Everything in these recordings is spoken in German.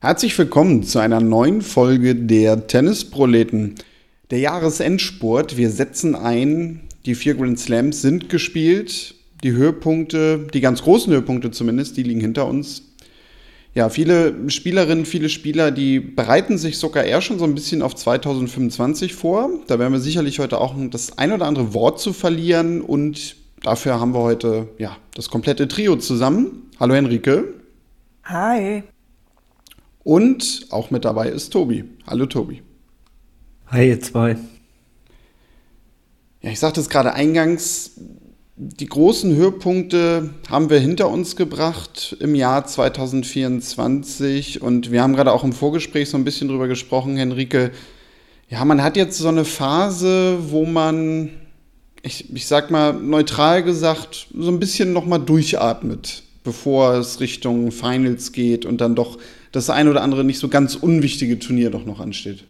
Herzlich willkommen zu einer neuen Folge der Tennisproleten. Der Jahresendspurt, wir setzen ein, die 4 Grand Slams sind gespielt, die Höhepunkte, die ganz großen Höhepunkte zumindest, die liegen hinter uns. Ja, viele Spielerinnen, viele Spieler, die bereiten sich sogar eher schon so ein bisschen auf 2025 vor. Da werden wir sicherlich heute auch das ein oder andere Wort zu verlieren und dafür haben wir heute ja das komplette Trio zusammen. Hallo Henrike. Hi. Und auch mit dabei ist Tobi. Hallo Tobi. Hi ihr zwei. Ja, ich sagte es gerade eingangs, die großen Höhepunkte haben wir hinter uns gebracht im Jahr 2024 und wir haben gerade auch im Vorgespräch so ein bisschen drüber gesprochen, Henrike. Ja, man hat jetzt so eine Phase, wo man, ich sag mal neutral gesagt, so ein bisschen nochmal durchatmet, bevor es Richtung Finals geht und dann doch das ein oder andere nicht so ganz unwichtige Turnier doch noch ansteht.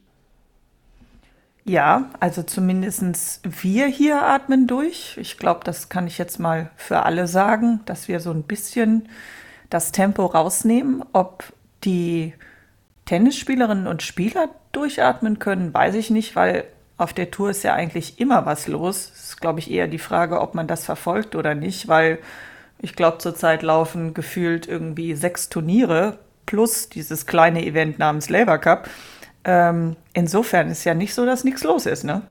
Ja, also zumindest wir hier atmen durch. Ich glaube, das kann ich jetzt mal für alle sagen, dass wir so ein bisschen das Tempo rausnehmen. Ob die Tennisspielerinnen und Spieler durchatmen können, weiß ich nicht, weil auf der Tour ist ja eigentlich immer was los. Es ist, glaube ich, eher die Frage, ob man das verfolgt oder nicht, weil ich glaube, zurzeit laufen gefühlt irgendwie 6 Turniere plus dieses kleine Event namens Laver Cup. Insofern ist ja nicht so, dass nichts los ist, ne?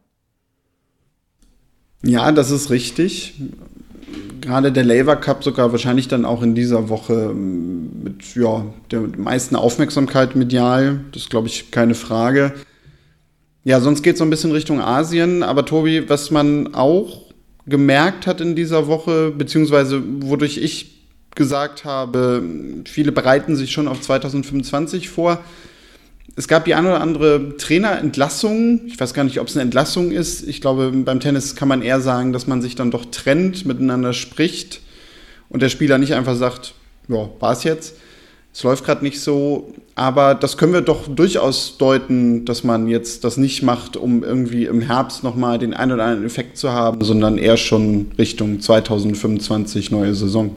Ja, das ist richtig. Gerade der Laver Cup sogar wahrscheinlich dann auch in dieser Woche mit der meisten Aufmerksamkeit medial. Das ist, glaube ich, keine Frage. Ja, sonst geht es so ein bisschen Richtung Asien. Aber Tobi, was man auch gemerkt hat in dieser Woche, beziehungsweise wodurch ich gesagt habe, viele bereiten sich schon auf 2025 vor. Es gab die eine oder andere Trainerentlassung. Ich weiß gar nicht, ob es eine Entlassung ist. Ich glaube, beim Tennis kann man eher sagen, dass man sich dann doch trennt, miteinander spricht und der Spieler nicht einfach sagt, ja, war es jetzt. Es läuft gerade nicht so. Aber das können wir doch durchaus deuten, dass man jetzt das nicht macht, um irgendwie im Herbst nochmal den einen oder anderen Effekt zu haben, sondern eher schon Richtung 2025 neue Saison.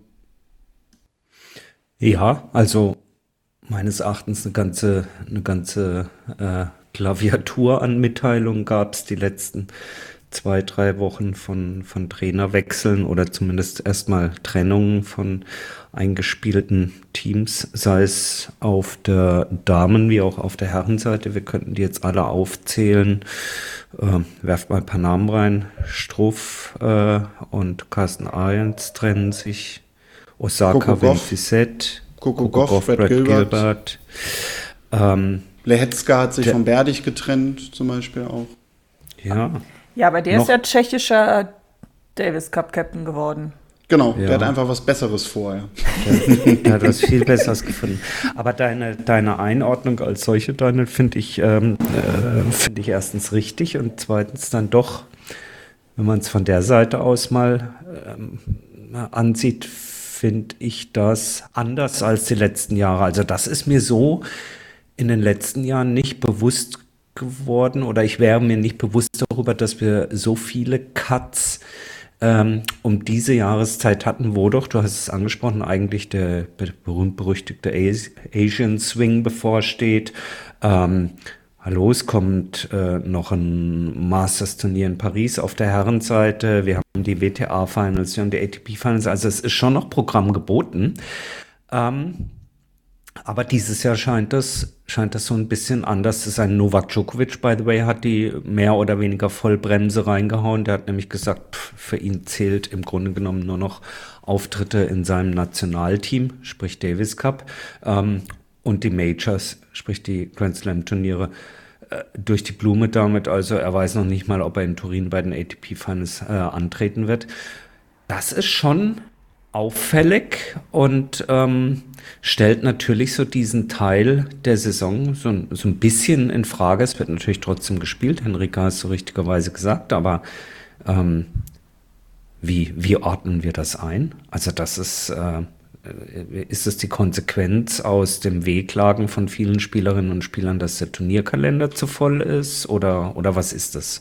Ja, also meines Erachtens eine ganze Klaviatur an Mitteilungen gab es die letzten 2, 3 Wochen von Trainerwechseln oder zumindest erstmal Trennungen von eingespielten Teams, sei es auf der Damen- wie auch auf der Herrenseite. Wir könnten die jetzt alle aufzählen. Werft mal ein paar Namen rein. Struff und Carsten Ahrens trennen sich. Osaka, Venfisette, Coco Gauff, Brad Gilbert. Lehetzka hat sich von Berdych getrennt, zum Beispiel auch. Ja. Ja, aber der ist ja tschechischer Davis Cup Captain geworden. Genau, ja. Der hat einfach was Besseres vor. Ja. Der hat was viel Besseres gefunden. Aber deine Einordnung als solche, Daniel, finde ich erstens richtig und zweitens dann doch, wenn man es von der Seite aus mal ansieht, finde ich das anders als die letzten Jahre. Also das ist mir so in den letzten Jahren nicht bewusst geworden oder ich wäre mir nicht bewusst darüber, dass wir so viele Cuts um diese Jahreszeit hatten, wo doch, du hast es angesprochen, eigentlich der berühmt-berüchtigte Asian Swing bevorsteht. Hallo, es kommt noch ein Masters-Turnier in Paris auf der Herrenseite. Wir haben die WTA-Finals, wir haben die ATP-Finals. Also es ist schon noch Programm geboten. Aber dieses Jahr scheint das so ein bisschen anders zu sein. Novak Djokovic, by the way, hat die mehr oder weniger Vollbremse reingehauen. Der hat nämlich gesagt, für ihn zählt im Grunde genommen nur noch Auftritte in seinem Nationalteam, sprich Davis Cup, und die Majors, sprich die Grand Slam Turniere, durch die Blume damit. Also er weiß noch nicht mal, ob er in Turin bei den ATP Finals antreten wird. Das ist schon auffällig und stellt natürlich so diesen Teil der Saison so ein bisschen in Frage. Es wird natürlich trotzdem gespielt, Henrika hast du richtigerweise gesagt, aber wie ordnen wir das ein? Also das ist es die Konsequenz aus dem Wehklagen von vielen Spielerinnen und Spielern, dass der Turnierkalender zu voll ist oder was ist das?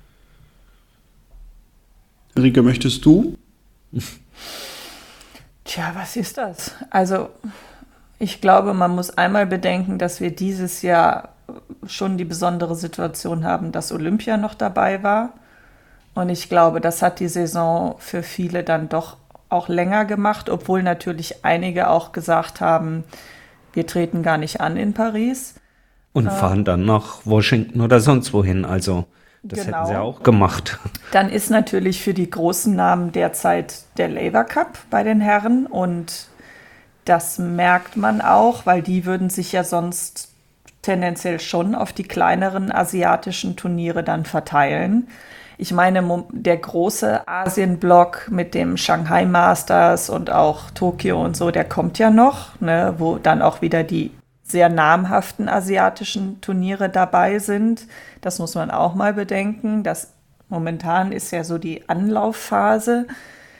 Henrike, möchtest du? Tja, was ist das? Also Ich glaube, man muss einmal bedenken, dass wir dieses Jahr schon die besondere Situation haben, dass Olympia noch dabei war. Und ich glaube, das hat die Saison für viele dann doch auch länger gemacht, obwohl natürlich einige auch gesagt haben, wir treten gar nicht an in Paris. Und fahren dann nach Washington oder sonst wohin. Also das hätten sie auch gemacht. Dann ist natürlich für die großen Namen derzeit der Laver Cup bei den Herren. Und das merkt man auch, weil die würden sich ja sonst tendenziell schon auf die kleineren asiatischen Turniere dann verteilen. Ich meine, der große Asienblock mit dem Shanghai Masters und auch Tokio und so, der kommt ja noch, ne, wo dann auch wieder die sehr namhaften asiatischen Turniere dabei sind. Das muss man auch mal bedenken. Das momentan ist ja so die Anlaufphase.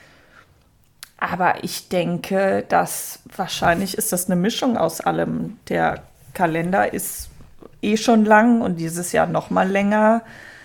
Aber ich denke, dass wahrscheinlich ist das eine Mischung aus allem. Der Kalender ist eh schon lang und dieses Jahr noch mal länger.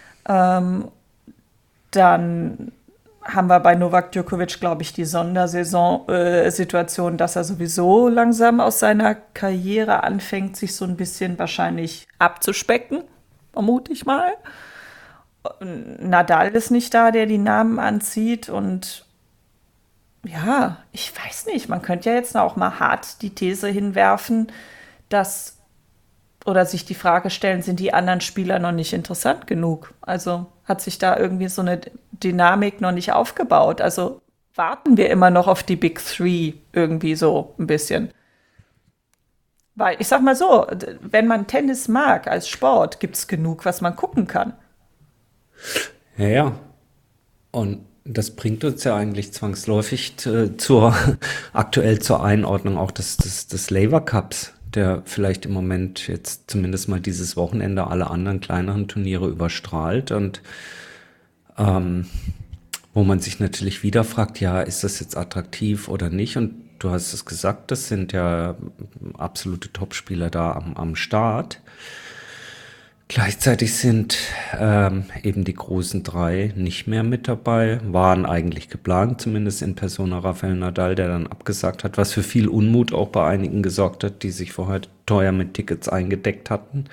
Dann haben wir bei Novak Djokovic, glaube ich, die Sondersaison-Situation, dass er sowieso langsam aus seiner Karriere anfängt, sich so ein bisschen wahrscheinlich abzuspecken, vermute ich mal. Nadal ist nicht da, der die Namen anzieht und ja, ich weiß nicht, man könnte ja jetzt auch mal hart die These hinwerfen, dass oder sich die Frage stellen, sind die anderen Spieler noch nicht interessant genug? Also hat sich da irgendwie so eine Dynamik noch nicht aufgebaut? Also warten wir immer noch auf die Big Three irgendwie so ein bisschen? Weil ich sag mal so, wenn man Tennis mag als Sport, gibt es genug, was man gucken kann. Ja. Und das bringt uns ja eigentlich zwangsläufig aktuell zur Einordnung auch des Laver Cups, der vielleicht im Moment jetzt zumindest mal dieses Wochenende alle anderen kleineren Turniere überstrahlt und wo man sich natürlich wieder fragt, ja, ist das jetzt attraktiv oder nicht? Und du hast es gesagt, das sind ja absolute Topspieler da am Start. Gleichzeitig sind eben die großen drei nicht mehr mit dabei, waren eigentlich geplant, zumindest in Persona Rafael Nadal, der dann abgesagt hat, was für viel Unmut auch bei einigen gesorgt hat, die sich vorher teuer mit Tickets eingedeckt hatten.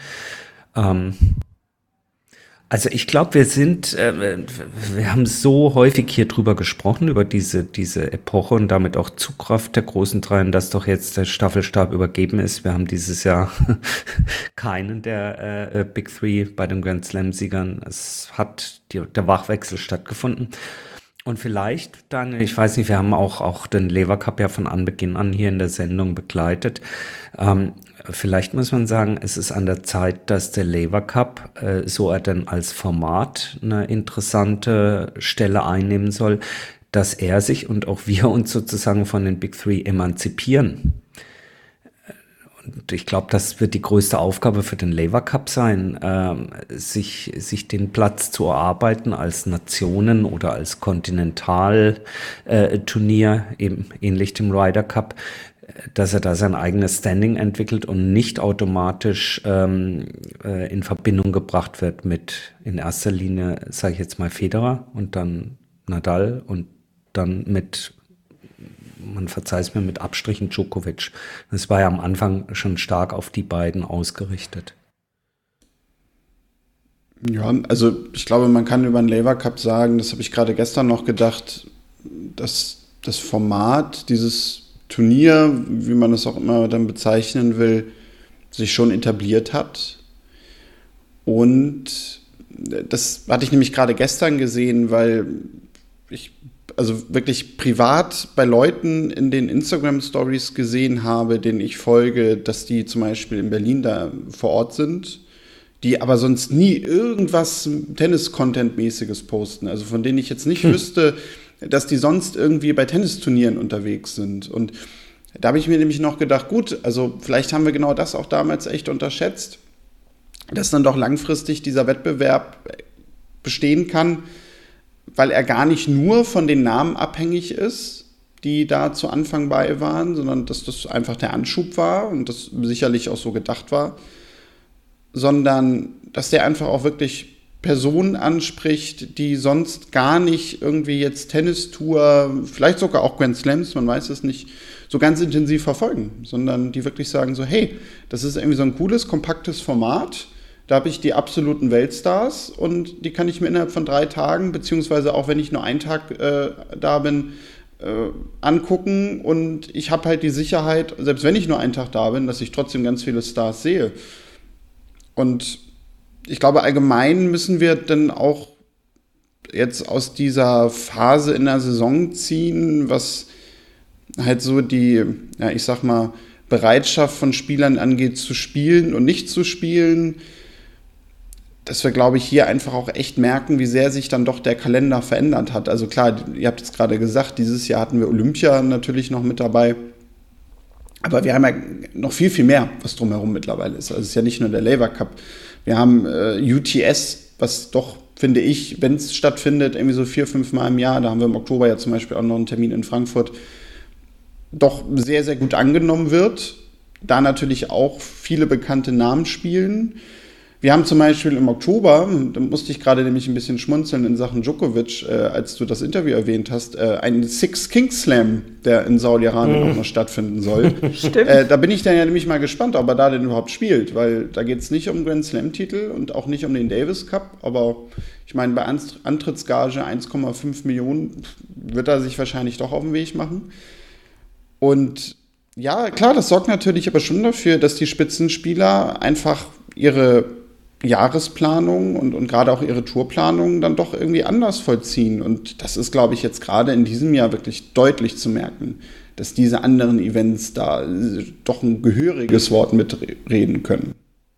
Also ich glaube, wir haben so häufig hier drüber gesprochen, über diese Epoche und damit auch Zugkraft der großen Dreien, dass doch jetzt der Staffelstab übergeben ist. Wir haben dieses Jahr keinen der Big Three bei den Grand Slam-Siegern. Es hat der Wachwechsel stattgefunden. Und vielleicht, Daniel, ich weiß nicht, wir haben auch den Laver Cup ja von Anbeginn an hier in der Sendung begleitet. Vielleicht muss man sagen, es ist an der Zeit, dass der Laver Cup, so er denn als Format eine interessante Stelle einnehmen soll, dass er sich und auch wir uns sozusagen von den Big Three emanzipieren. Und ich glaube, das wird die größte Aufgabe für den Laver Cup sein, sich den Platz zu erarbeiten als Nationen- oder als Kontinentalturnier, eben ähnlich dem Ryder Cup, dass er da sein eigenes Standing entwickelt und nicht automatisch in Verbindung gebracht wird mit in erster Linie, sage ich jetzt mal, Federer und dann Nadal und dann mit, man verzeiht es mir, mit Abstrichen Djokovic. Das war ja am Anfang schon stark auf die beiden ausgerichtet. Ja, also ich glaube, man kann über den Laver Cup sagen, das habe ich gerade gestern noch gedacht, dass das Format dieses Turnier, wie man es auch immer dann bezeichnen will, sich schon etabliert hat. Und das hatte ich nämlich gerade gestern gesehen, weil ich also wirklich privat bei Leuten in den Instagram-Stories gesehen habe, denen ich folge, dass die zum Beispiel in Berlin da vor Ort sind, die aber sonst nie irgendwas Tennis-Content-mäßiges posten. Also von denen ich jetzt nicht wüsste, dass die sonst irgendwie bei Tennisturnieren unterwegs sind. Und da habe ich mir nämlich noch gedacht, gut, also vielleicht haben wir genau das auch damals echt unterschätzt, dass dann doch langfristig dieser Wettbewerb bestehen kann, weil er gar nicht nur von den Namen abhängig ist, die da zu Anfang bei waren, sondern dass das einfach der Anschub war und das sicherlich auch so gedacht war, sondern dass der einfach auch wirklich Personen anspricht, die sonst gar nicht irgendwie jetzt Tennistour, vielleicht sogar auch Grand Slams, man weiß es nicht, so ganz intensiv verfolgen, sondern die wirklich sagen so, hey, das ist irgendwie so ein cooles, kompaktes Format, da habe ich die absoluten Weltstars und die kann ich mir innerhalb von 3 Tagen, beziehungsweise auch wenn ich nur einen Tag da bin, angucken und ich habe halt die Sicherheit, selbst wenn ich nur einen Tag da bin, dass ich trotzdem ganz viele Stars sehe. Und ich glaube, allgemein müssen wir dann auch jetzt aus dieser Phase in der Saison ziehen, was halt so die, ja, ich sag mal, Bereitschaft von Spielern angeht, zu spielen und nicht zu spielen, dass wir, glaube ich, hier einfach auch echt merken, wie sehr sich dann doch der Kalender verändert hat. Also klar, ihr habt es gerade gesagt, dieses Jahr hatten wir Olympia natürlich noch mit dabei. Aber wir haben ja noch viel, viel mehr, was drumherum mittlerweile ist. Also es ist ja nicht nur der Laver Cup. Wir haben UTS, was doch, finde ich, wenn es stattfindet, irgendwie so 4-5 Mal im Jahr, da haben wir im Oktober ja zum Beispiel auch noch einen Termin in Frankfurt, doch sehr, sehr gut angenommen wird. Da natürlich auch viele bekannte Namen spielen. Wir haben zum Beispiel im Oktober, da musste ich gerade nämlich ein bisschen schmunzeln in Sachen Djokovic, als du das Interview erwähnt hast, einen Six Kings Slam, der in Saudi-Arabien auch noch stattfinden soll. Stimmt. Da bin ich dann ja nämlich mal gespannt, ob er da denn überhaupt spielt, weil da geht es nicht um Grand Slam-Titel und auch nicht um den Davis Cup, aber ich meine, bei Antrittsgage 1,5 Millionen wird er sich wahrscheinlich doch auf den Weg machen. Und ja, klar, das sorgt natürlich aber schon dafür, dass die Spitzenspieler einfach ihre Jahresplanung und gerade auch ihre Tourplanung dann doch irgendwie anders vollziehen. Und das ist, glaube ich, jetzt gerade in diesem Jahr wirklich deutlich zu merken, dass diese anderen Events da doch ein gehöriges Wort mitreden können.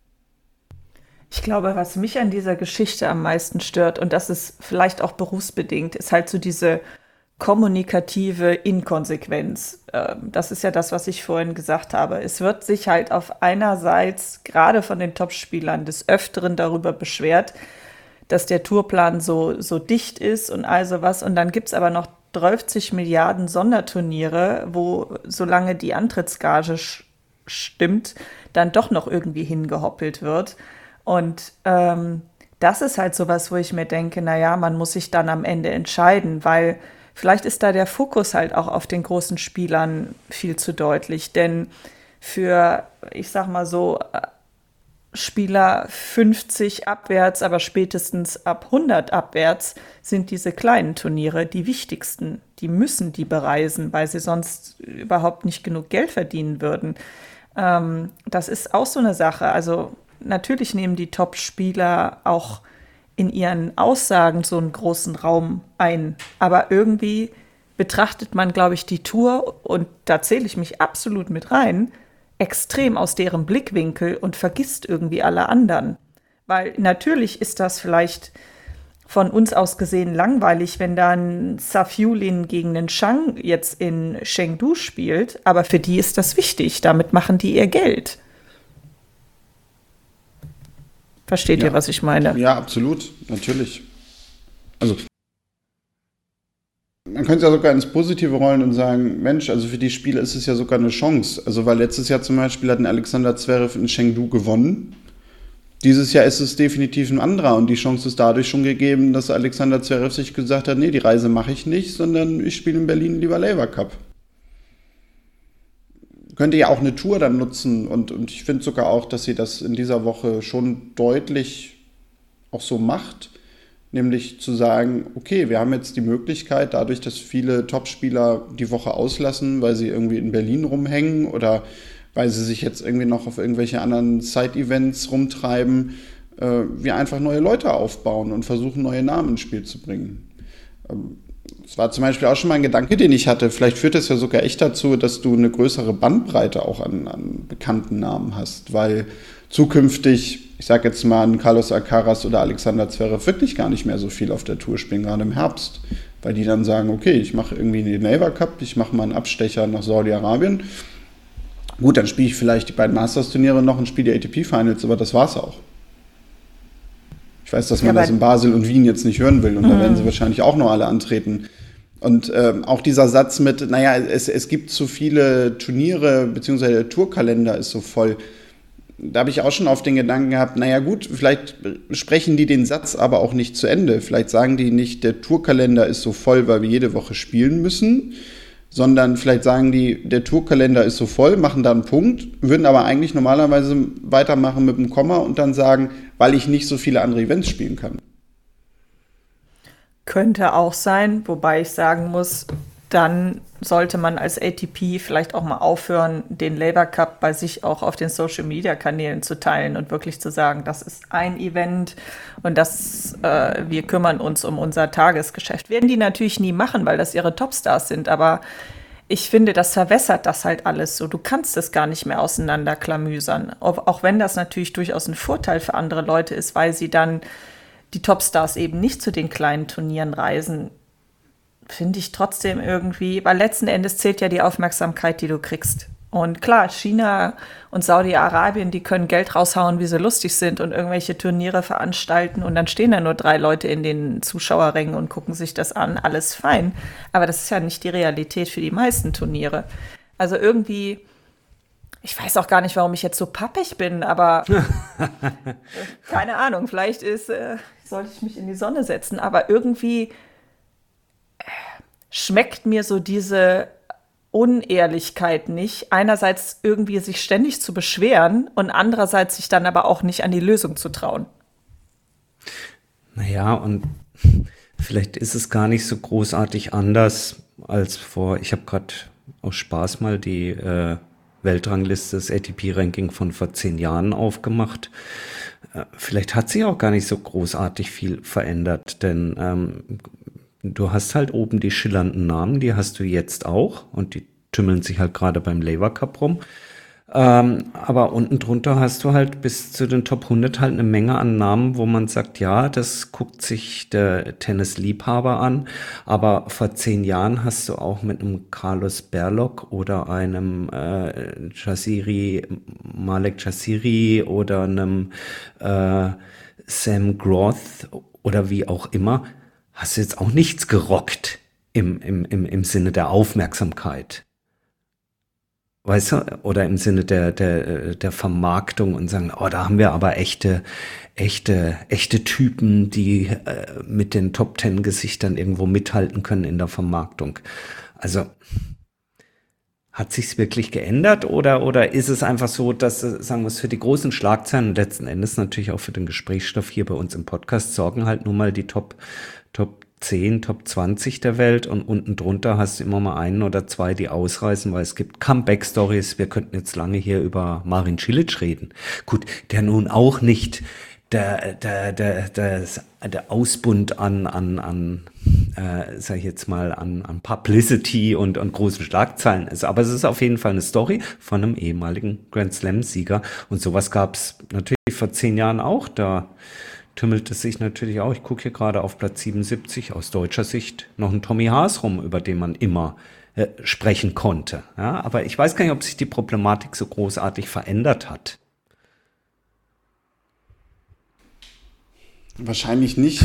Ich glaube, was mich an dieser Geschichte am meisten stört, und das ist vielleicht auch berufsbedingt, ist halt so diese kommunikative Inkonsequenz. Das ist ja das, was ich vorhin gesagt habe. Es wird sich halt auf einerseits gerade von den Topspielern des Öfteren darüber beschwert, dass der Tourplan so dicht ist und all sowas. Und dann gibt es aber noch 30 Milliarden Sonderturniere, wo, solange die Antrittsgage stimmt, dann doch noch irgendwie hingehoppelt wird. Und das ist halt sowas, wo ich mir denke, naja, man muss sich dann am Ende entscheiden, weil vielleicht ist da der Fokus halt auch auf den großen Spielern viel zu deutlich, denn für, ich sag mal so, Spieler 50 abwärts, aber spätestens ab 100 abwärts sind diese kleinen Turniere die wichtigsten. Die müssen die bereisen, weil sie sonst überhaupt nicht genug Geld verdienen würden. Das ist auch so eine Sache. Also natürlich nehmen die Top-Spieler auch in ihren Aussagen so einen großen Raum ein. Aber irgendwie betrachtet man, glaube ich, die Tour, und da zähle ich mich absolut mit rein, extrem aus deren Blickwinkel und vergisst irgendwie alle anderen. Weil natürlich ist das vielleicht von uns aus gesehen langweilig, wenn dann Safiullin gegen den Zhang jetzt in Chengdu spielt, aber für die ist das wichtig, damit machen die ihr Geld. Versteht ihr, was ich meine? Ja, absolut, natürlich. Also man könnte ja sogar ins Positive rollen und sagen, Mensch, also für die Spieler ist es ja sogar eine Chance. Also weil letztes Jahr zum Beispiel hat ein Alexander Zverev in Chengdu gewonnen. Dieses Jahr ist es definitiv ein anderer und die Chance ist dadurch schon gegeben, dass Alexander Zverev sich gesagt hat, nee, die Reise mache ich nicht, sondern ich spiele in Berlin lieber Laver Cup. Könnte ja auch eine Tour dann nutzen und ich finde sogar auch, dass sie das in dieser Woche schon deutlich auch so macht, nämlich zu sagen, okay, wir haben jetzt die Möglichkeit, dadurch, dass viele Topspieler die Woche auslassen, weil sie irgendwie in Berlin rumhängen oder weil sie sich jetzt irgendwie noch auf irgendwelche anderen Side-Events rumtreiben, wir einfach neue Leute aufbauen und versuchen, neue Namen ins Spiel zu bringen. Das war zum Beispiel auch schon mal ein Gedanke, den ich hatte. Vielleicht führt das ja sogar echt dazu, dass du eine größere Bandbreite auch an bekannten Namen hast, weil zukünftig, ich sage jetzt mal, ein Carlos Alcaraz oder Alexander Zverev wirklich gar nicht mehr so viel auf der Tour spielen, gerade im Herbst. Weil die dann sagen, okay, ich mache irgendwie den Laver Cup, ich mache mal einen Abstecher nach Saudi-Arabien. Gut, dann spiele ich vielleicht die beiden Masters-Turniere noch und spiele die ATP-Finals, aber das war's auch. Ich weiß, dass man das in Basel und Wien jetzt nicht hören will und da werden sie wahrscheinlich auch noch alle antreten. Und auch dieser Satz mit, naja, es gibt zu viele Turniere, beziehungsweise der Tourkalender ist so voll. da habe ich auch schon auf den Gedanken gehabt, naja gut, vielleicht sprechen die den Satz aber auch nicht zu Ende. Vielleicht sagen die nicht, der Tourkalender ist so voll, weil wir jede Woche spielen müssen, sondern vielleicht sagen die, der Tourkalender ist so voll, machen da einen Punkt, würden aber eigentlich normalerweise weitermachen mit einem Komma und dann sagen, weil ich nicht so viele andere Events spielen kann. Könnte auch sein, wobei ich sagen muss, dann sollte man als ATP vielleicht auch mal aufhören, den Laver Cup bei sich auch auf den Social-Media-Kanälen zu teilen und wirklich zu sagen, das ist ein Event und wir kümmern uns um unser Tagesgeschäft. Werden die natürlich nie machen, weil das ihre Topstars sind, aber ich finde, das verwässert das halt alles so. Du kannst es gar nicht mehr auseinanderklamüsern, auch wenn das natürlich durchaus ein Vorteil für andere Leute ist, weil sie dann die Topstars eben nicht zu den kleinen Turnieren reisen, finde ich trotzdem irgendwie, weil letzten Endes zählt ja die Aufmerksamkeit, die du kriegst. Und klar, China und Saudi-Arabien, die können Geld raushauen, wie sie lustig sind und irgendwelche Turniere veranstalten und dann stehen da nur 3 Leute in den Zuschauerrängen und gucken sich das an, alles fein. Aber das ist ja nicht die Realität für die meisten Turniere. Also irgendwie, ich weiß auch gar nicht, warum ich jetzt so pappig bin, aber keine Ahnung, vielleicht sollte ich mich in die Sonne setzen, aber irgendwie schmeckt mir so diese Unehrlichkeit nicht. Einerseits irgendwie sich ständig zu beschweren und andererseits sich dann aber auch nicht an die Lösung zu trauen. Naja, und vielleicht ist es gar nicht so großartig anders als ich habe gerade aus Spaß mal die Weltrangliste, das ATP-Ranking von vor 10 Jahren aufgemacht. Vielleicht hat sich auch gar nicht so großartig viel verändert, denn du hast halt oben die schillernden Namen, die hast du jetzt auch und die tümmeln sich halt gerade beim Laver Cup rum. Aber unten drunter hast du halt bis zu den Top 100 halt eine Menge an Namen, wo man sagt, ja, das guckt sich der Tennisliebhaber an. Aber vor 10 Jahren hast du auch mit einem Carlos Berlocq oder einem Malek Jaziri oder einem Sam Groth oder wie auch immer, hast du jetzt auch nichts gerockt im Sinne der Aufmerksamkeit. Weißt du, oder im Sinne der Vermarktung und sagen, oh, da haben wir aber echte Typen, die mit den Top-10-Gesichtern irgendwo mithalten können in der Vermarktung. Also, hat sich's wirklich geändert oder ist es einfach so, dass, sagen wir es, für die großen Schlagzeilen und letzten Endes natürlich auch für den Gesprächsstoff hier bei uns im Podcast sorgen halt nun mal die Top 10, Top 20 der Welt und unten drunter hast du immer mal 1 oder 2, die ausreißen, weil es gibt Comeback-Stories. Wir könnten jetzt lange hier über Marin Cilic reden. Gut, der nun auch nicht der Ausbund an sag ich jetzt mal, an Publicity und großen Schlagzeilen ist. Aber es ist auf jeden Fall eine Story von einem ehemaligen Grand Slam-Sieger. Und sowas gab es natürlich vor 10 Jahren auch. Da tümmelt es sich natürlich auch. Ich gucke hier gerade auf Platz 77 aus deutscher Sicht noch ein Tommy Haas rum, über den man immer sprechen konnte. Ja, aber ich weiß gar nicht, ob sich die Problematik so großartig verändert hat. Wahrscheinlich nicht.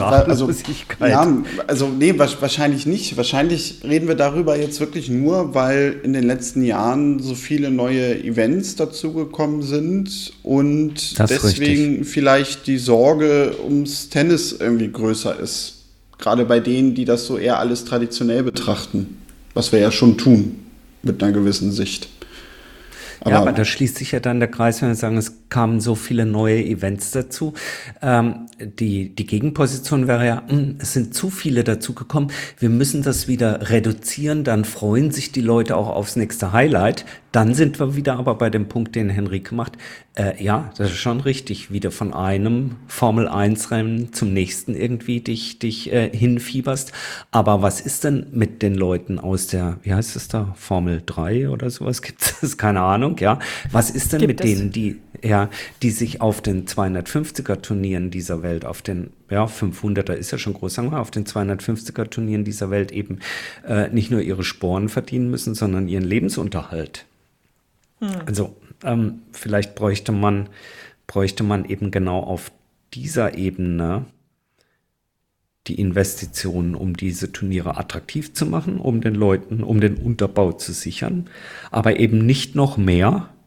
Wahrscheinlich nicht. Wahrscheinlich reden wir darüber jetzt wirklich nur, weil in den letzten Jahren so viele neue Events dazugekommen sind und deswegen vielleicht die Sorge ums Tennis irgendwie größer ist. Gerade bei denen, die das so eher alles traditionell betrachten. Was wir ja schon tun, mit einer gewissen Sicht. Aber da schließt sich ja dann der Kreis, wenn wir sagen, es kamen so viele neue Events dazu. Die Gegenposition wäre ja, es sind zu viele dazugekommen, wir müssen das wieder reduzieren, dann freuen sich die Leute auch aufs nächste Highlight. Dann sind wir wieder aber bei dem Punkt, den Henrike macht. Ja, das ist schon richtig, wieder von einem Formel-1-Rennen zum nächsten irgendwie dich hinfieberst. Aber was ist denn mit den Leuten aus der, wie heißt es da, Formel 3 oder sowas? Gibt es? Keine Ahnung, ja. Was ist denn mit denen, die sich auf den 250er-Turnieren dieser Welt, auf den 500er ist ja schon groß, sagen wir, auf den 250er-Turnieren dieser Welt eben nicht nur ihre Sporen verdienen müssen, sondern ihren Lebensunterhalt. Also vielleicht bräuchte man eben genau auf dieser Ebene die Investitionen, um diese Turniere attraktiv zu machen, um den Leuten, um den Unterbau zu sichern, aber eben nicht noch mehr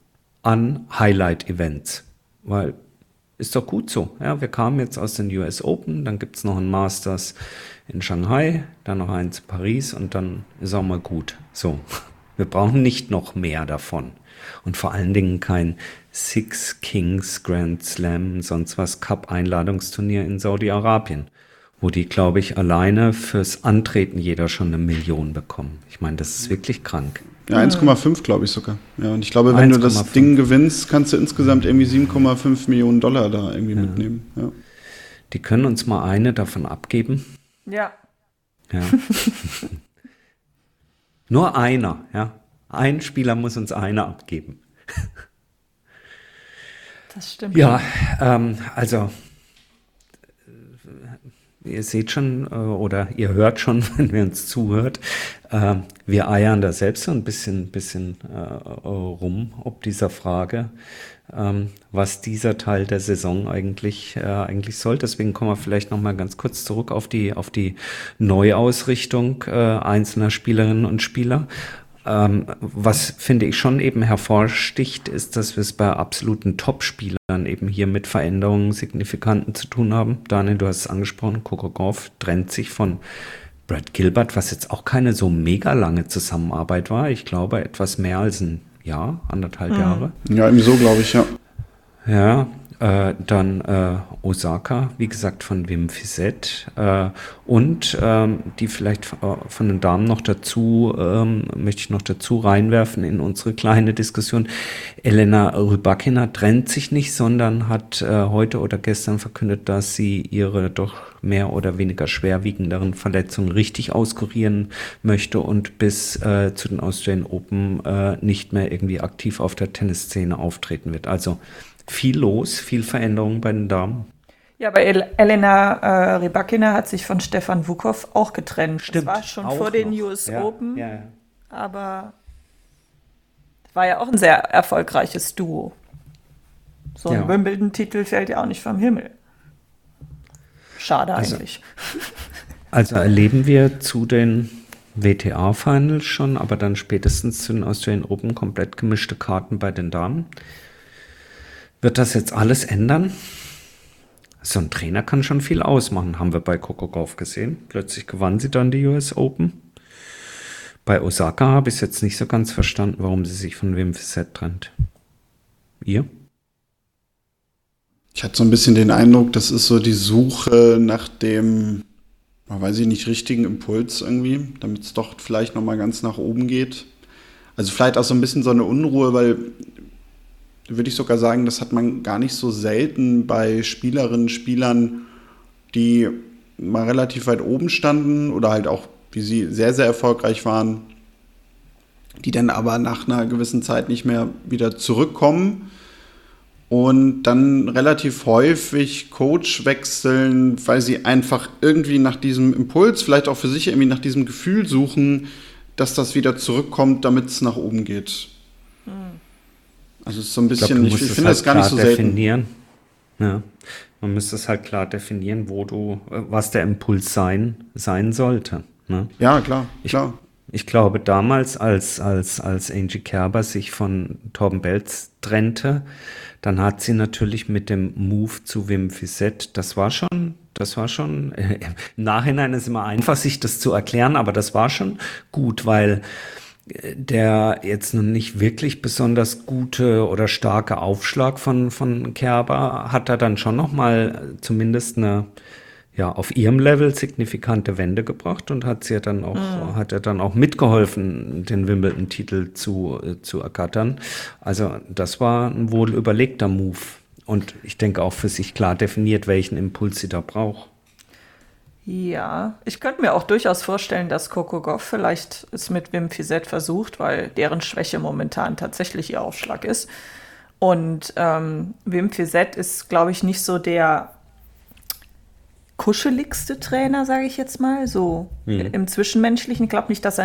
an Highlight-Events. Weil ist doch gut so. Ja, wir kamen jetzt aus den US Open, dann gibt es noch ein Masters in Shanghai, dann noch eins in Paris und dann ist auch mal gut. So, wir brauchen nicht noch mehr davon. Und vor allen Dingen kein Six Kings Grand Slam, sonst was Cup-Einladungsturnier in Saudi-Arabien, wo die, glaube ich, alleine fürs Antreten jeder schon 1 Million bekommen. Ich meine, das ist wirklich krank. Ja, 1,5 glaube ich sogar. Ja, und ich glaube, wenn du das 1,5. Ding gewinnst, kannst du insgesamt irgendwie 7,5 Millionen Dollar da irgendwie mitnehmen. Ja. Die können uns mal eine davon abgeben. Ja. Ja. Nur einer, ja. Ein Spieler muss uns eine abgeben. Das stimmt. Ja, also ihr seht schon oder ihr hört schon, wenn wir uns zuhört, wir eiern da selbst so ein bisschen rum, ob dieser Frage, was dieser Teil der Saison eigentlich soll. Deswegen kommen wir vielleicht noch mal ganz kurz zurück auf die Neuausrichtung einzelner Spielerinnen und Spieler. Was, finde ich, schon eben hervorsticht, ist, dass wir es bei absoluten Top-Spielern eben hier mit Veränderungen, Signifikanten zu tun haben. Daniel, du hast es angesprochen, Coco Gauff trennt sich von Brad Gilbert, was jetzt auch keine so mega lange Zusammenarbeit war. Ich glaube, etwas mehr als ein Jahr, 1,5 Jahre. Ja, eben so, glaube ich, ja. Ja, dann Osaka, wie gesagt, von Wim Fissette und die vielleicht von den Damen noch dazu, möchte ich noch dazu reinwerfen in unsere kleine Diskussion. Elena Rybakina trennt sich nicht, sondern hat heute oder gestern verkündet, dass sie ihre doch mehr oder weniger schwerwiegenderen Verletzungen richtig auskurieren möchte und bis zu den Australian Open nicht mehr irgendwie aktiv auf der Tennisszene auftreten wird. Also viel los, viel Veränderung bei den Damen. Ja, aber Elena Rybakina hat sich von Stefan Vukow auch getrennt. Stimmt, das war schon auch vor den noch. US Ja, Open, ja. aber war ja auch ein sehr erfolgreiches Duo. So ein Ja. Wimbledon-Titel fällt ja auch nicht vom Himmel. Schade Also- eigentlich. Also erleben wir zu den WTA-Finals schon, aber dann spätestens zu den Australian Open komplett gemischte Karten bei den Damen. Wird das jetzt alles ändern? So ein Trainer kann schon viel ausmachen, haben wir bei Coco Gauff gesehen. Plötzlich gewann sie dann die US Open. Bei Osaka habe ich es jetzt nicht so ganz verstanden, warum sie sich von Wim Fissette trennt. Ihr? Ich hatte so ein bisschen den Eindruck, das ist so die Suche nach dem, weiß ich nicht, richtigen Impuls irgendwie, damit es doch vielleicht nochmal ganz nach oben geht. Also vielleicht auch so ein bisschen so eine Unruhe, weil würde ich sogar sagen, das hat man gar nicht so selten bei Spielerinnen, Spielern, die mal relativ weit oben standen oder halt auch, wie sie sehr, sehr erfolgreich waren, die dann aber nach einer gewissen Zeit nicht mehr wieder zurückkommen und dann relativ häufig Coach wechseln, weil sie einfach irgendwie nach diesem Impuls, vielleicht auch für sich irgendwie nach diesem Gefühl suchen, dass das wieder zurückkommt, damit es nach oben geht. Also es ist so ein bisschen, ich finde das gar nicht so selten. Definieren. Ja. Man müsste es halt klar definieren, was der Impuls sein sollte. Ne? Ja, klar. Ich glaube, damals, als Angie Kerber sich von Torben Belz trennte, dann hat sie natürlich mit dem Move zu Wim Fissette, das war schon, im Nachhinein ist immer einfach, sich das zu erklären, aber das war schon gut, weil der jetzt noch nicht wirklich besonders gute oder starke Aufschlag von Kerber hat er dann schon nochmal zumindest eine, ja, auf ihrem Level signifikante Wende gebracht und hat er dann auch mitgeholfen, den Wimbledon-Titel zu ergattern. Also das war ein wohl überlegter Move und ich denke auch für sich klar definiert, welchen Impuls sie da braucht. Ja, ich könnte mir auch durchaus vorstellen, dass Coco Gauff vielleicht es mit Wim Fissette versucht, weil deren Schwäche momentan tatsächlich ihr Aufschlag ist. Und Wim Fissette ist, glaube ich, nicht so der kuscheligste Trainer, sage ich jetzt mal, so im Zwischenmenschlichen. Ich glaube nicht, dass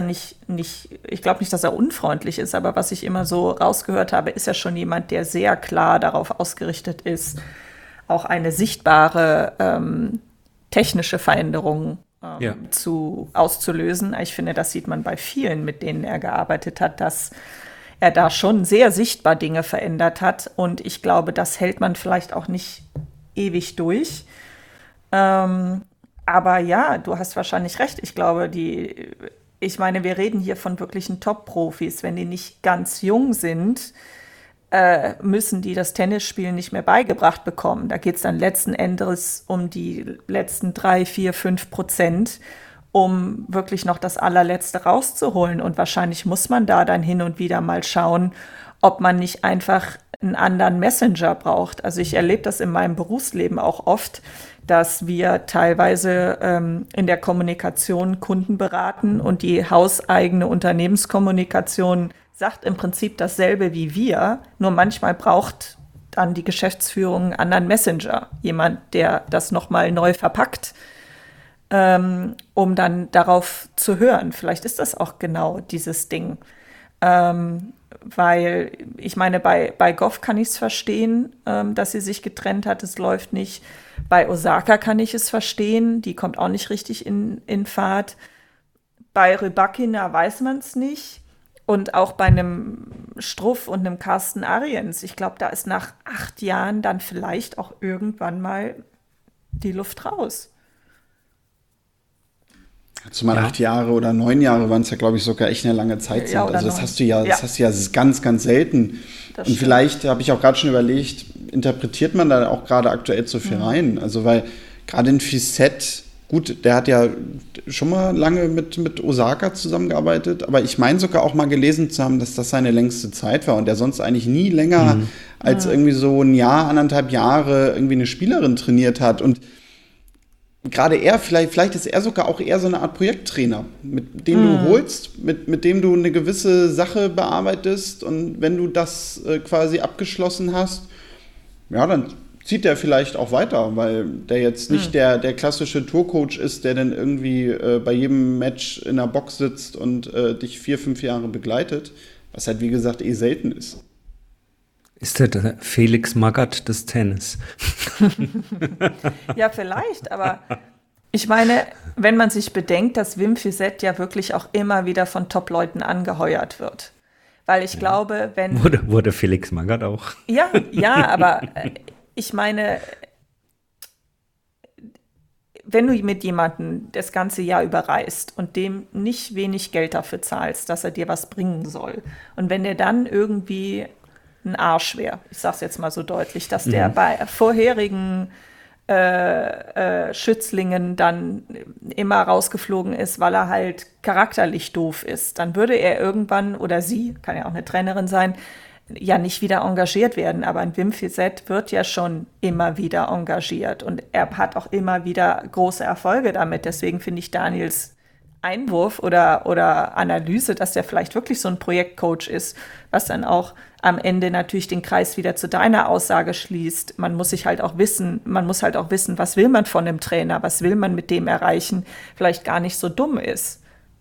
er unfreundlich ist, aber was ich immer so rausgehört habe, ist ja schon jemand, der sehr klar darauf ausgerichtet ist, auch eine sichtbare technische Veränderung auszulösen. Ich finde, das sieht man bei vielen, mit denen er gearbeitet hat, dass er da schon sehr sichtbar Dinge verändert hat. Und ich glaube, das hält man vielleicht auch nicht ewig durch. Aber ja, du hast wahrscheinlich recht. Ich glaube, ich meine, wir reden hier von wirklichen Top-Profis. Wenn die nicht ganz jung sind, müssen die das Tennisspielen nicht mehr beigebracht bekommen. Da geht es dann letzten Endes um die letzten 3, 4, 5%, um wirklich noch das Allerletzte rauszuholen. Und wahrscheinlich muss man da dann hin und wieder mal schauen, ob man nicht einfach einen anderen Messenger braucht. Also ich erlebe das in meinem Berufsleben auch oft, dass wir teilweise in der Kommunikation Kunden beraten und die hauseigene Unternehmenskommunikation sagt im Prinzip dasselbe wie wir, nur manchmal braucht dann die Geschäftsführung einen anderen Messenger, jemand, der das nochmal neu verpackt, um dann darauf zu hören. Vielleicht ist das auch genau dieses Ding. Weil ich meine, bei Goff kann ich es verstehen, dass sie sich getrennt hat, es läuft nicht. Bei Osaka kann ich es verstehen, die kommt auch nicht richtig in Fahrt. Bei Rybakina weiß man es nicht. Und auch bei einem Struff und einem Carsten Ariens, ich glaube, da ist nach 8 Jahren dann vielleicht auch irgendwann mal die Luft raus. Zumal 8 Jahre oder 9 Jahre waren es ja, glaube ich, sogar echt eine lange Zeit sind. Also das hast du ja, das ist ganz, ganz selten. Und vielleicht habe ich auch gerade schon überlegt, interpretiert man da auch gerade aktuell zu viel rein? Also weil gerade in Fissette, gut, der hat ja schon mal lange mit Osaka zusammengearbeitet, aber ich meine sogar auch mal gelesen zu haben, dass das seine längste Zeit war und der sonst eigentlich nie länger als irgendwie so ein Jahr, 1,5 Jahre irgendwie eine Spielerin trainiert hat. Und gerade er, vielleicht ist er sogar auch eher so eine Art Projekttrainer, mit dem du holst, mit dem du eine gewisse Sache bearbeitest und wenn du das quasi abgeschlossen hast, ja, dann zieht der vielleicht auch weiter, weil der jetzt nicht der klassische Tourcoach ist, der dann irgendwie bei jedem Match in der Box sitzt und dich 4, 5 Jahre begleitet, was halt wie gesagt selten ist. Ist der Felix Magath des Tennis? Ja, vielleicht, aber ich meine, wenn man sich bedenkt, dass Wim Fissette ja wirklich auch immer wieder von Top-Leuten angeheuert wird. Weil ich glaube, wenn... Wurde Felix Magath auch. Ja, aber ich meine, wenn du mit jemandem das ganze Jahr überreist und dem nicht wenig Geld dafür zahlst, dass er dir was bringen soll, und wenn der dann irgendwie ein Arsch wäre, ich sag's jetzt mal so deutlich, dass der bei vorherigen Schützlingen dann immer rausgeflogen ist, weil er halt charakterlich doof ist, dann würde er irgendwann, oder sie, kann ja auch eine Trainerin sein, ja nicht wieder engagiert werden. Aber ein Wim Fissette wird ja schon immer wieder engagiert und er hat auch immer wieder große Erfolge damit. Deswegen finde ich Daniels Einwurf oder Analyse, dass der vielleicht wirklich so ein Projektcoach ist, was dann auch am Ende natürlich den Kreis wieder zu deiner Aussage schließt. Man muss halt auch wissen, was will man von einem Trainer, was will man mit dem erreichen, vielleicht gar nicht so dumm ist.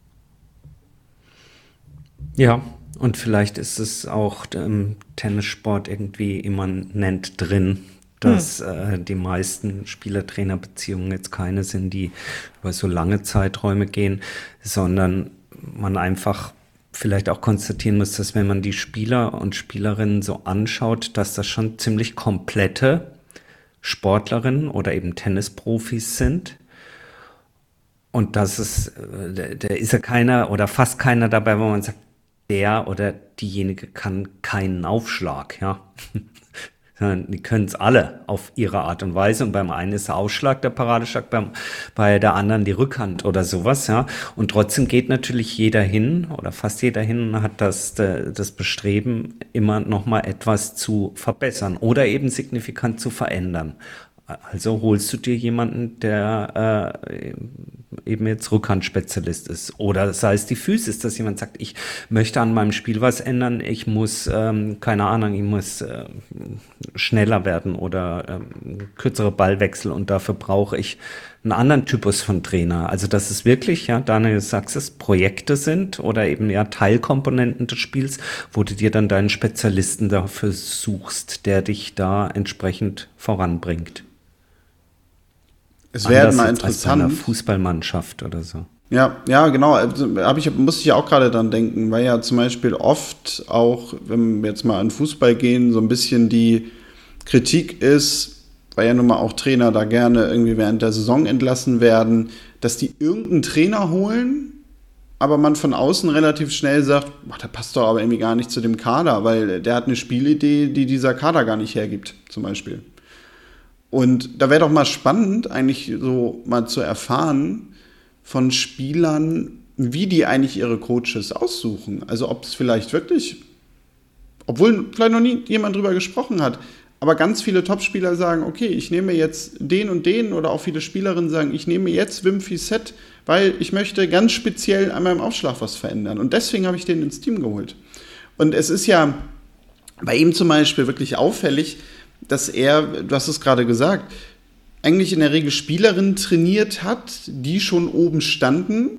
Ja, und vielleicht ist es auch im Tennissport irgendwie immanent drin, dass die meisten Spieler-Trainer-Beziehungen jetzt keine sind, die über so lange Zeiträume gehen, sondern man einfach vielleicht auch konstatieren muss, dass wenn man die Spieler und Spielerinnen so anschaut, dass das schon ziemlich komplette Sportlerinnen oder eben Tennisprofis sind. Und dass da ist ja keiner oder fast keiner dabei, wo man sagt, der oder diejenige kann keinen Aufschlag, ja. Die können es alle auf ihre Art und Weise. Und beim einen ist der Ausschlag der Paradeschlag, bei der anderen die Rückhand oder sowas, ja. Und trotzdem geht natürlich jeder hin oder fast jeder hin und hat das Bestreben, immer noch mal etwas zu verbessern oder eben signifikant zu verändern. Also holst du dir jemanden, der eben jetzt Rückhandspezialist ist. Oder sei es die Physis, dass jemand sagt, ich möchte an meinem Spiel was ändern, ich muss, keine Ahnung, ich muss schneller werden oder kürzere Ballwechsel und dafür brauche ich einen anderen Typus von Trainer. Also dass es wirklich, ja, Daniel, sagst es, Projekte sind oder eben ja Teilkomponenten des Spiels, wo du dir dann deinen Spezialisten dafür suchst, der dich da entsprechend voranbringt. Es wäre mal interessant. Als bei einer Fußballmannschaft oder so. Ja, genau. Also, musste ich ja auch gerade dran denken, weil ja zum Beispiel oft auch, wenn wir jetzt mal an Fußball gehen, so ein bisschen die Kritik ist, weil ja nun mal auch Trainer da gerne irgendwie während der Saison entlassen werden, dass die irgendeinen Trainer holen, aber man von außen relativ schnell sagt, der passt doch aber irgendwie gar nicht zu dem Kader, weil der hat eine Spielidee, die dieser Kader gar nicht hergibt, zum Beispiel. Und da wäre doch mal spannend, eigentlich so mal zu erfahren von Spielern, wie die eigentlich ihre Coaches aussuchen. Also ob es vielleicht wirklich, obwohl vielleicht noch nie jemand drüber gesprochen hat, aber ganz viele Topspieler sagen, okay, ich nehme jetzt den und den, oder auch viele Spielerinnen sagen, ich nehme jetzt Wim Fissette, weil ich möchte ganz speziell an meinem Aufschlag was verändern. Und deswegen habe ich den ins Team geholt. Und es ist ja bei ihm zum Beispiel wirklich auffällig, dass er, du hast es gerade gesagt, eigentlich in der Regel Spielerinnen trainiert hat, die schon oben standen,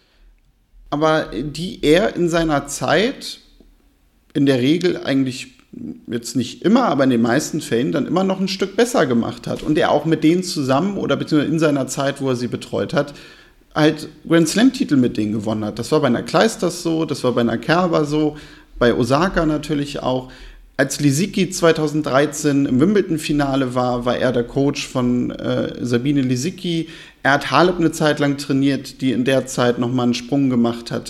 aber die er in seiner Zeit in der Regel eigentlich jetzt nicht immer, aber in den meisten Fällen dann immer noch ein Stück besser gemacht hat. Und er auch mit denen zusammen oder beziehungsweise in seiner Zeit, wo er sie betreut hat, halt Grand Slam-Titel mit denen gewonnen hat. Das war bei einer Kleisters so, das war bei einer Kerber so, bei Osaka natürlich auch. Als Lisicki 2013 im Wimbledon-Finale war er der Coach von Sabine Lisicki. Er hat Halep eine Zeit lang trainiert, die in der Zeit nochmal einen Sprung gemacht hat.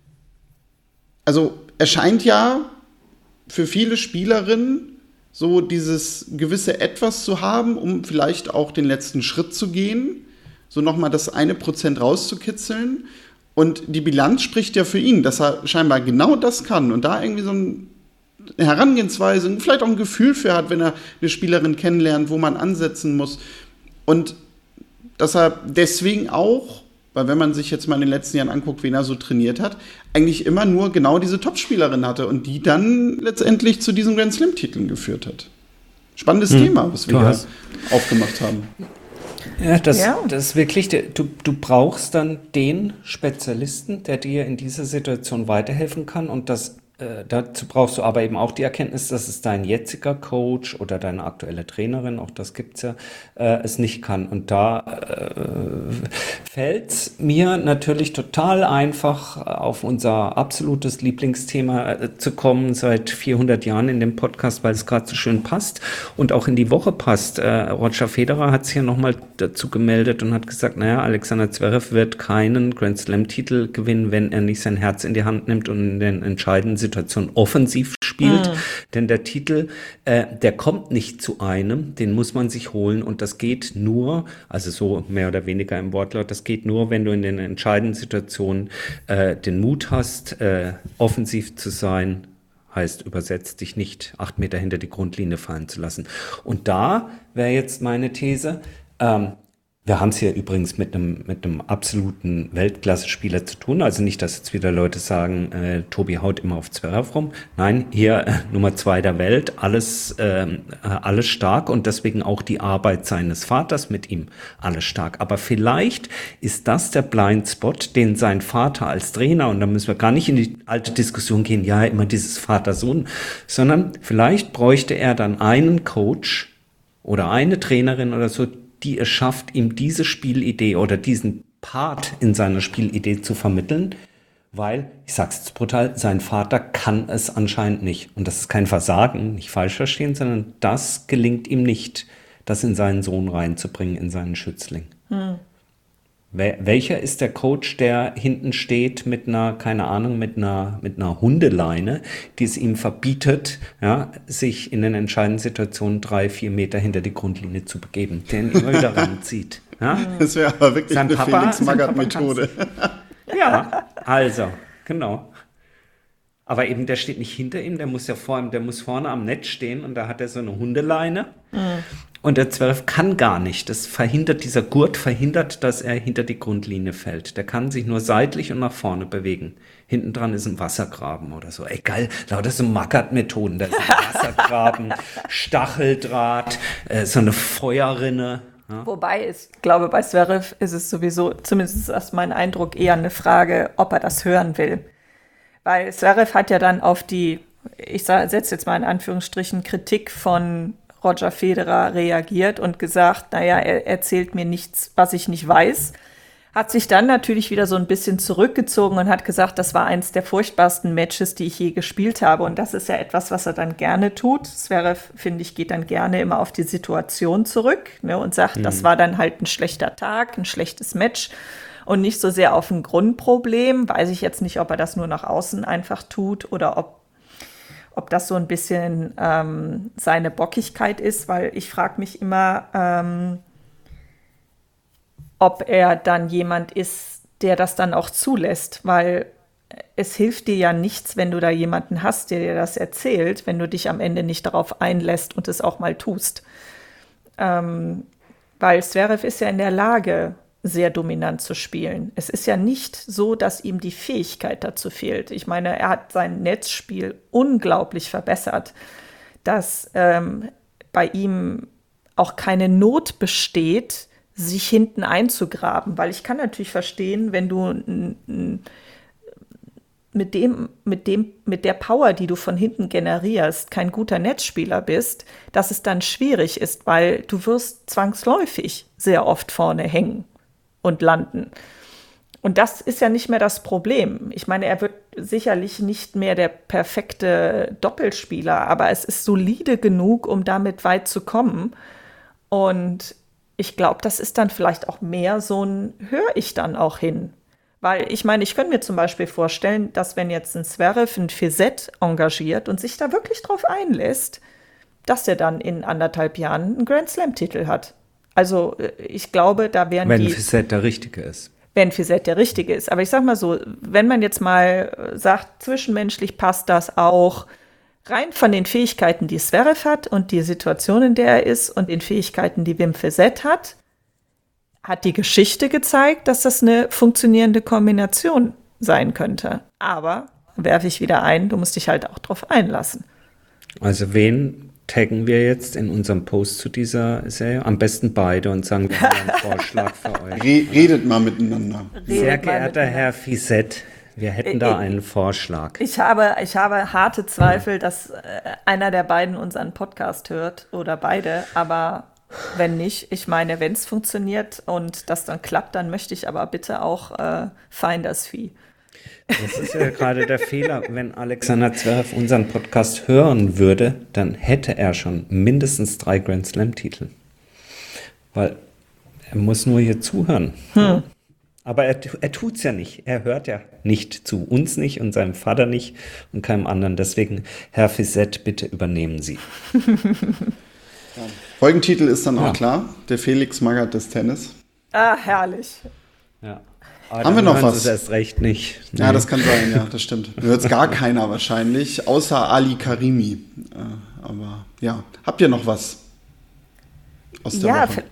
Also er scheint ja für viele Spielerinnen so dieses gewisse Etwas zu haben, um vielleicht auch den letzten Schritt zu gehen, so nochmal das 1% rauszukitzeln. Und die Bilanz spricht ja für ihn, dass er scheinbar genau das kann und da irgendwie so eine Herangehensweise, vielleicht auch ein Gefühl für hat, wenn er eine Spielerin kennenlernt, wo man ansetzen muss. Und dass er deswegen auch, weil wenn man sich jetzt mal in den letzten Jahren anguckt, wen er so trainiert hat, eigentlich immer nur genau diese Top-Spielerin hatte und die dann letztendlich zu diesen Grand Slam-Titeln geführt hat. Spannendes Thema, was wir hier aufgemacht haben. Ja, das ist wirklich, du brauchst dann den Spezialisten, der dir in dieser Situation weiterhelfen kann, und dazu brauchst du aber eben auch die Erkenntnis, dass es dein jetziger Coach oder deine aktuelle Trainerin, auch das gibt's ja, es nicht kann. Und da fällt es mir natürlich total einfach, auf unser absolutes Lieblingsthema zu kommen seit 400 Jahren in dem Podcast, weil es gerade so schön passt und auch in die Woche passt. Roger Federer hat sich ja nochmal dazu gemeldet und hat gesagt, Alexander Zverev wird keinen Grand Slam-Titel gewinnen, wenn er nicht sein Herz in die Hand nimmt und in den entscheidenden Situationen offensiv spielt, denn der Titel, der kommt nicht zu einem, den muss man sich holen, und das geht nur, also so mehr oder weniger im Wortlaut, das geht nur, wenn du in den entscheidenden Situationen den Mut hast, offensiv zu sein, heißt übersetzt, dich nicht 8 Meter hinter die Grundlinie fallen zu lassen. Und da wäre jetzt meine These, wir haben es hier übrigens mit einem absoluten Weltklasse-Spieler zu tun. Also nicht, dass jetzt wieder Leute sagen, Tobi haut immer auf Zverev rum. Nein, hier Nummer 2 der Welt, alles stark, und deswegen auch die Arbeit seines Vaters mit ihm, alles stark. Aber vielleicht ist das der Blindspot, den sein Vater als Trainer, und da müssen wir gar nicht in die alte Diskussion gehen, ja, immer dieses Vater-Sohn, sondern vielleicht bräuchte er dann einen Coach oder eine Trainerin oder so, die es schafft, ihm diese Spielidee oder diesen Part in seiner Spielidee zu vermitteln, weil, ich sag's jetzt brutal, sein Vater kann es anscheinend nicht. Und das ist kein Versagen, nicht falsch verstehen, sondern das gelingt ihm nicht, das in seinen Sohn reinzubringen, in seinen Schützling. Welcher ist der Coach, der hinten steht mit einer, keine Ahnung, mit einer Hundeleine, die es ihm verbietet, sich in den entscheidenden Situationen 3-4 Meter hinter die Grundlinie zu begeben, der ihn immer wieder ranzieht. Ja? Das wäre aber wirklich eine Felix-Magath-Methode. Ja, also, genau. Aber eben, der steht nicht hinter ihm, der muss vorne am Netz stehen, und da hat er so eine Hundeleine. Und der Zverev kann gar nicht. Dieser Gurt verhindert, dass er hinter die Grundlinie fällt. Der kann sich nur seitlich und nach vorne bewegen. Hinten dran ist ein Wassergraben oder so. Geil, lauter so Magath-Methoden. Da ist ein Wassergraben, Stacheldraht, so eine Feuerrinne. Ja. Wobei, ich glaube, bei Zverev ist es sowieso, zumindest ist das mein Eindruck, eher eine Frage, ob er das hören will. Weil Zverev hat ja dann auf die, setze jetzt mal in Anführungsstrichen, Kritik von Roger Federer reagiert und gesagt, er erzählt mir nichts, was ich nicht weiß. Hat sich dann natürlich wieder so ein bisschen zurückgezogen und hat gesagt, das war eins der furchtbarsten Matches, die ich je gespielt habe. Und das ist ja etwas, was er dann gerne tut. Zverev, finde ich, geht dann gerne immer auf die Situation zurück, ne, und sagt, das war dann halt ein schlechter Tag, ein schlechtes Match und nicht so sehr auf ein Grundproblem. Weiß ich jetzt nicht, ob er das nur nach außen einfach tut oder ob das so ein bisschen seine Bockigkeit ist, weil ich frage mich immer, ob er dann jemand ist, der das dann auch zulässt, weil es hilft dir ja nichts, wenn du da jemanden hast, der dir das erzählt, wenn du dich am Ende nicht darauf einlässt und es auch mal tust. Weil Zverev ist ja in der Lage, sehr dominant zu spielen. Es ist ja nicht so, dass ihm die Fähigkeit dazu fehlt. Ich meine, er hat sein Netzspiel unglaublich verbessert, dass bei ihm auch keine Not besteht, sich hinten einzugraben, weil ich kann natürlich verstehen, wenn du mit der Power, die du von hinten generierst, kein guter Netzspieler bist, dass es dann schwierig ist, weil du wirst zwangsläufig sehr oft vorne hängen und landen. Und das ist ja nicht mehr das Problem. Ich meine, er wird sicherlich nicht mehr der perfekte Doppelspieler, aber es ist solide genug, um damit weit zu kommen. Und ich glaube, das ist dann vielleicht auch mehr so ein, höre ich dann auch hin. Weil ich meine, ich könnte mir zum Beispiel vorstellen, dass wenn jetzt ein Zverev ein Fizet engagiert und sich da wirklich drauf einlässt, dass er dann in 1,5 Jahren einen Grand-Slam-Titel hat. Also ich glaube, da wären wenn Fizet der Richtige ist. Wenn Fizet der Richtige ist. Aber ich sag mal so, wenn man jetzt mal sagt, zwischenmenschlich passt das auch, rein von den Fähigkeiten, die Zverev hat und die Situation, in der er ist und den Fähigkeiten, die Wim Fizet hat die Geschichte gezeigt, dass das eine funktionierende Kombination sein könnte. Aber, werfe ich wieder ein, du musst dich halt auch drauf einlassen. Also wen taggen wir jetzt in unserem Post zu dieser Serie? Am besten beide und sagen, wir haben einen Vorschlag für euch. Redet mal miteinander. Sehr geehrter Herr Fizet, wir hätten da einen Vorschlag. Ich habe harte Zweifel, dass einer der beiden unseren Podcast hört oder beide, aber wenn nicht, ich meine, wenn es funktioniert und das dann klappt, dann möchte ich aber bitte auch Finders Fee. Das ist ja gerade der Fehler. Wenn Alexander Zverev unseren Podcast hören würde, dann hätte er schon mindestens 3 Grand Slam-Titel. Weil er muss nur hier zuhören. Aber er tut es ja nicht. Er hört ja nicht zu uns nicht und seinem Vater nicht und keinem anderen. Deswegen, Herr Fizet, bitte übernehmen Sie. Ja. Folgentitel ist dann auch klar. Der Felix Magath des Tennis. Ah, herrlich. Ja. Haben wir noch was? Das erst recht nicht. Nee. Ja, das kann sein, ja, das stimmt. Hört es gar keiner wahrscheinlich, außer Ali Karimi. Aber ja, habt ihr noch was aus der Woche?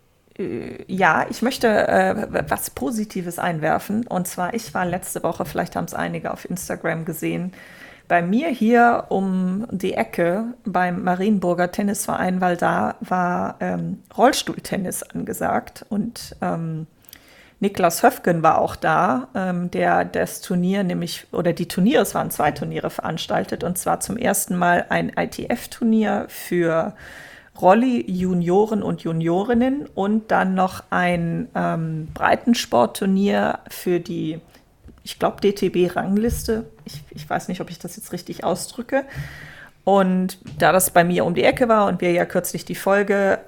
Ja, ich möchte was Positives einwerfen. Und zwar, ich war letzte Woche, vielleicht haben es einige auf Instagram gesehen, bei mir hier um die Ecke beim Marienburger Tennisverein, weil da war Rollstuhltennis angesagt. Und Niklas Höfgen war auch da, der das Turnier die Turniere, es waren 2 Turniere veranstaltet. Und zwar zum ersten Mal ein ITF-Turnier für Rolli-Junioren und Juniorinnen und dann noch ein Breitensportturnier für die, ich glaube, DTB-Rangliste. Ich weiß nicht, ob ich das jetzt richtig ausdrücke. Und da das bei mir um die Ecke war und wir ja kürzlich die Folge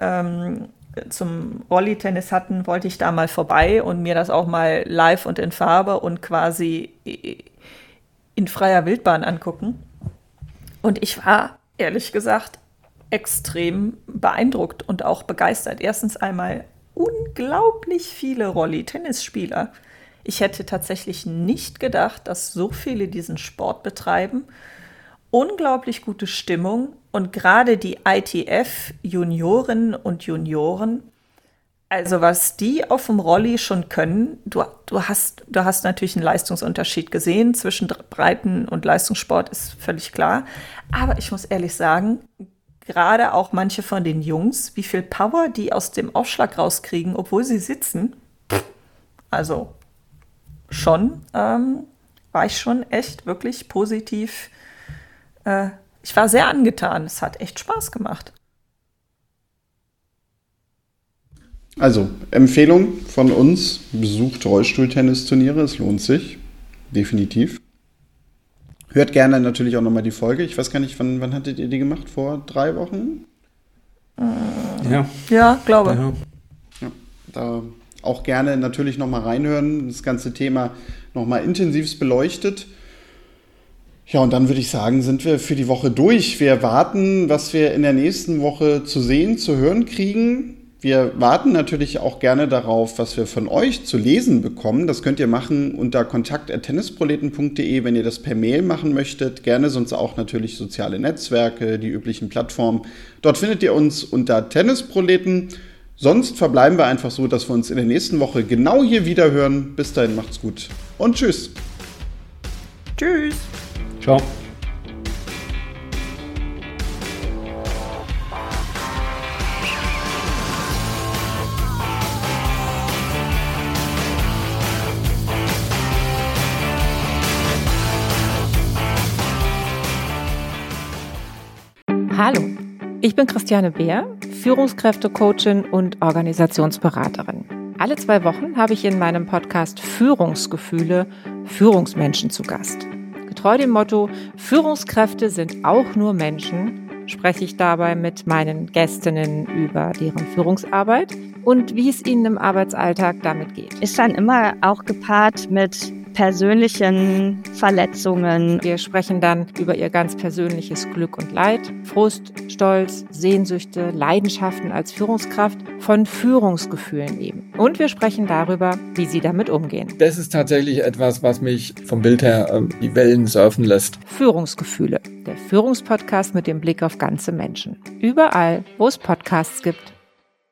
zum Rolli-Tennis hatten, wollte ich da mal vorbei und mir das auch mal live und in Farbe und quasi in freier Wildbahn angucken. Und ich war, ehrlich gesagt, extrem beeindruckt und auch begeistert. Erstens einmal unglaublich viele Rolli-Tennisspieler. Ich hätte tatsächlich nicht gedacht, dass so viele diesen Sport betreiben. Unglaublich gute Stimmung und gerade die ITF-Juniorinnen und Junioren, also was die auf dem Rolli schon können, du hast natürlich einen Leistungsunterschied gesehen zwischen Breiten- und Leistungssport, ist völlig klar. Aber ich muss ehrlich sagen, gerade auch manche von den Jungs, wie viel Power die aus dem Aufschlag rauskriegen, obwohl sie sitzen, also schon, war ich schon echt wirklich positiv. Ich war sehr angetan. Es hat echt Spaß gemacht. Also, Empfehlung von uns, besucht Rollstuhltennisturniere, es lohnt sich, definitiv. Hört gerne natürlich auch nochmal die Folge. Ich weiß gar nicht, wann hattet ihr die gemacht? Vor 3 Wochen? Ja, glaube. Ja, da auch gerne natürlich nochmal reinhören, das ganze Thema nochmal intensivst beleuchtet. Ja, und dann würde ich sagen, sind wir für die Woche durch. Wir warten, was wir in der nächsten Woche zu sehen, zu hören kriegen. Wir warten natürlich auch gerne darauf, was wir von euch zu lesen bekommen. Das könnt ihr machen unter kontakt@tennisproleten.de, wenn ihr das per Mail machen möchtet. Gerne sonst auch natürlich soziale Netzwerke, die üblichen Plattformen. Dort findet ihr uns unter Tennisproleten. Sonst verbleiben wir einfach so, dass wir uns in der nächsten Woche genau hier wieder hören. Bis dahin, macht's gut und tschüss. Tschüss. Ciao. Hallo, ich bin Christiane Beer, Führungskräftecoachin und Organisationsberaterin. Alle 2 Wochen habe ich in meinem Podcast Führungsgefühle Führungsmenschen zu Gast. Getreu dem Motto, Führungskräfte sind auch nur Menschen, spreche ich dabei mit meinen Gästinnen über deren Führungsarbeit und wie es ihnen im Arbeitsalltag damit geht. Ist dann immer auch gepaart mit persönlichen Verletzungen. Wir sprechen dann über ihr ganz persönliches Glück und Leid, Frust, Stolz, Sehnsüchte, Leidenschaften als Führungskraft, von Führungsgefühlen eben. Und wir sprechen darüber, wie sie damit umgehen. Das ist tatsächlich etwas, was mich vom Bild her die Wellen surfen lässt. Führungsgefühle, der Führungspodcast mit dem Blick auf ganze Menschen. Überall, wo es Podcasts gibt.